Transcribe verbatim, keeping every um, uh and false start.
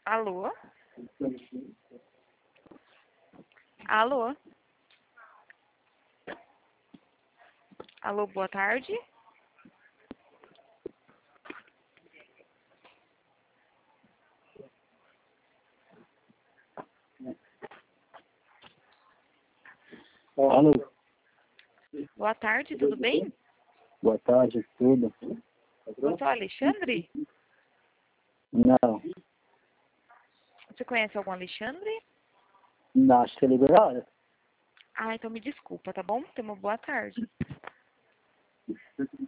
Alô? Alô? Alô, boa tarde. Alô? Boa tarde, tudo bem? Boa tarde, tudo? Doutor Alexandre? Não, Você conhece algum Alexandre? não, acho que você ligou na hora. Ah, então me desculpa, tá bom? Tenha uma boa tarde.